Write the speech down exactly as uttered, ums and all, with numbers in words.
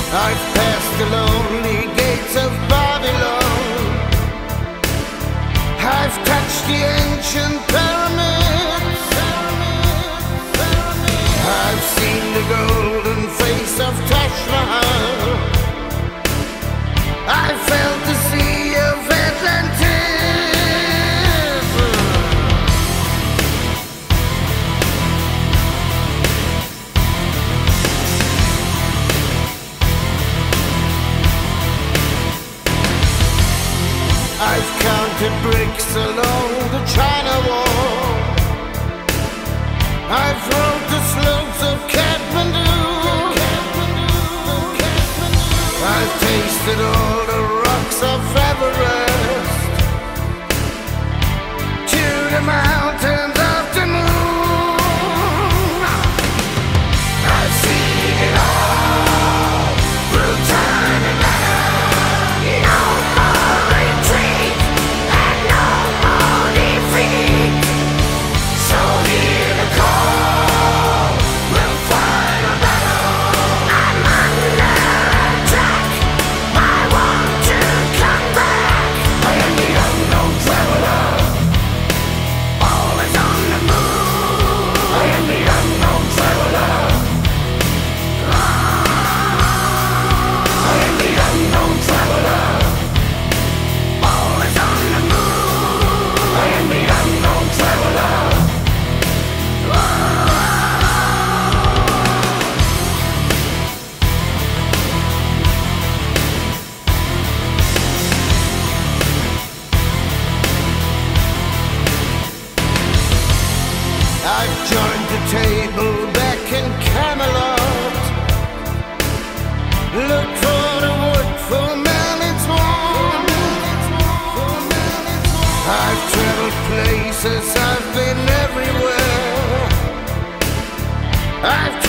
I've passed the lonely gates of Babylon. I've touched the ancient pyramids. I've seen the golden face of Taj Mahal. I felt the sea of Atlantis. I've counted bricks along the China Wall. I've rode the slopes of Kathmandu. I've tasted all the rocks of Everest, to the mountains of the moon. I've seen it all through time and matter. No more retreat and no more defeat. So hear the call, we'll fight a battle. I'm under attack, I want to come back. I am the unknown traveler, always on the move. I am the unknown traveler. I am the unknown traveler, always on the move. I am the unknown traveler. I've joined the table back in Camelot. Look for the wood for Merlin's Horn. I've traveled places, I've been everywhere. I've